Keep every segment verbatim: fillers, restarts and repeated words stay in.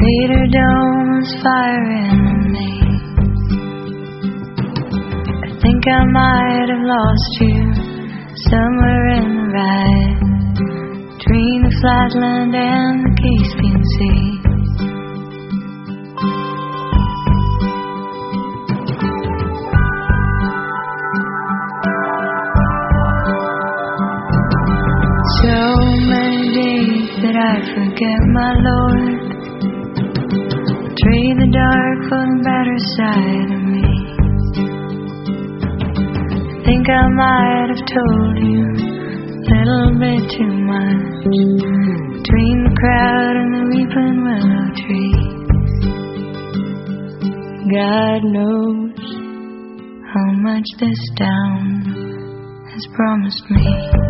Raider Dome is firing me. I think I might have lost you somewhere in the ride between the flatland and the Caspian Sea. So many days that I forget my Lord, trade the dark for the better side of me. I think I might have told you a little bit too much between the crowd and the weeping willow tree. God knows how much this town has promised me.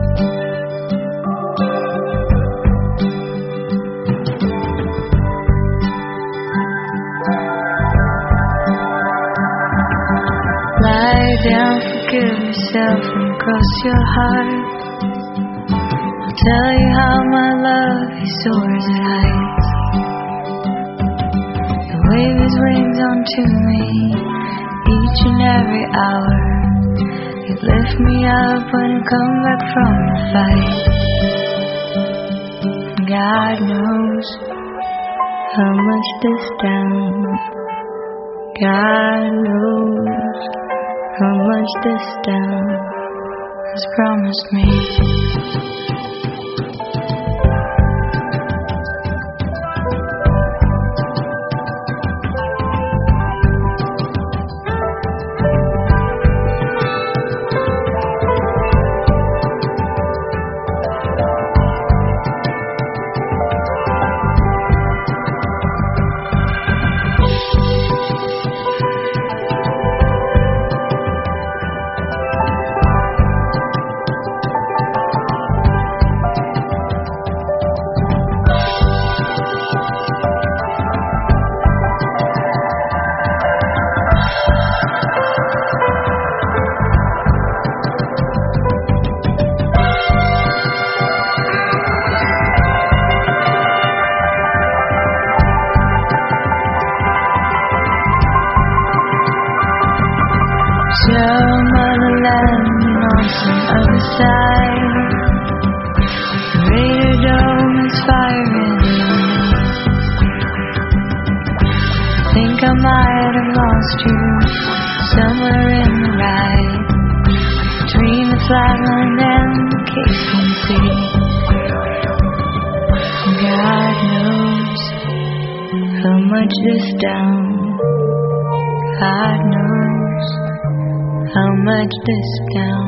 Lie down, forgive yourself and cross your heart. I'll tell you how my love he soars at heights. You wave his wings onto me each and every hour. You lift me up when you come back from the fight. God knows how much this town, God knows how much this town has promised me. Some other land on some other side. The Raider Dome is firing. I think I might have lost you somewhere in the ride between the flatland and the Caspian Sea. God knows how much this town, God knows how much this town,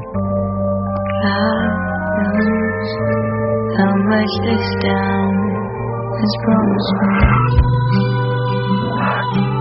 God knows how much this town has promised me.